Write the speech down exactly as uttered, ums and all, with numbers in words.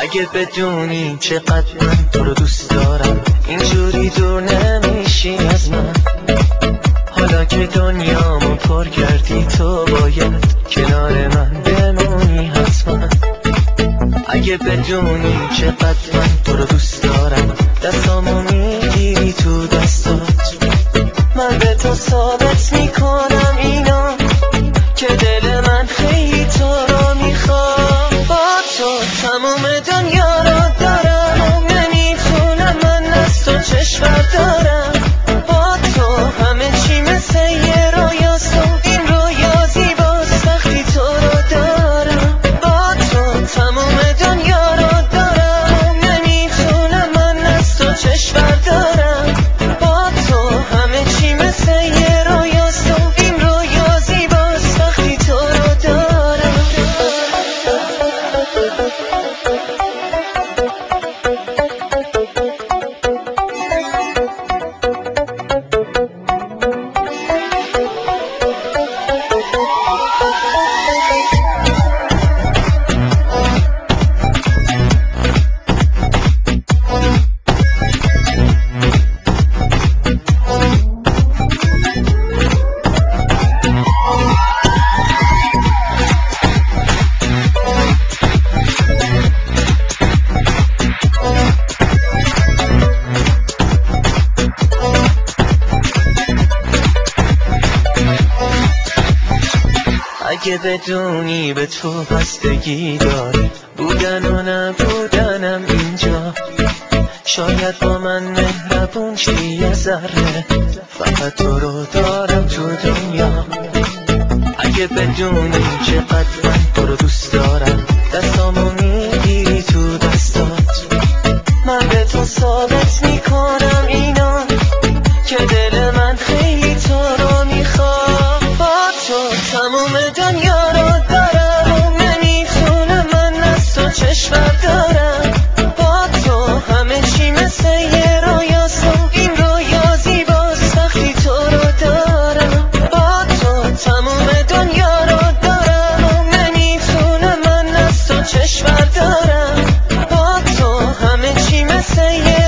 اگه بدونی چقدر من تو رو دوست دارم، اینجوری دور نمیشی از من. حالا که دنیامو پر کردی تو باید کنار من بمونی حتما. اگه بدونی چقدر من تو رو دوست دارم، دستامو میگیری تو دستات، من به تو ثابت میکنم اینا که دل من خیلی تو رو میخواد. با تو تموم دنیا رو دارم، نمیتونم من از تو چشم بردارم. با تو همه چی مثل یه رویاست و این رویا زیباست وقتی تو رو دارم. با تو تموم دنیا رو دارم، نمیتونم من از تو چشم بردارم. با تو همه چی مثل یه رویاست و این رویا زیباست وقتی تو رو دارم. اگه بدونی به تو بستگی داره بودن و نبودنم اینجا، شاید با من مهربون شی یه ذره، فقط تو رو دارم تو دنیا. اگه بدونی چقدر من تو رو دوست دارم، دستامو میگیری تو دستات، من به تو ثابت میکنم اینا که دل من خیلی تو رو میخواد. با تو تموم دنیا رو دارم، نمیتونم من از تو چشم بردارم. با تو همه چی مثل یه رویاست و این رویا زیباست وقتی تو رو دارم. با تو تموم دنیا رو دارم، نمیتونم من از تو چشم بردارم. با تو همه چی مثل یه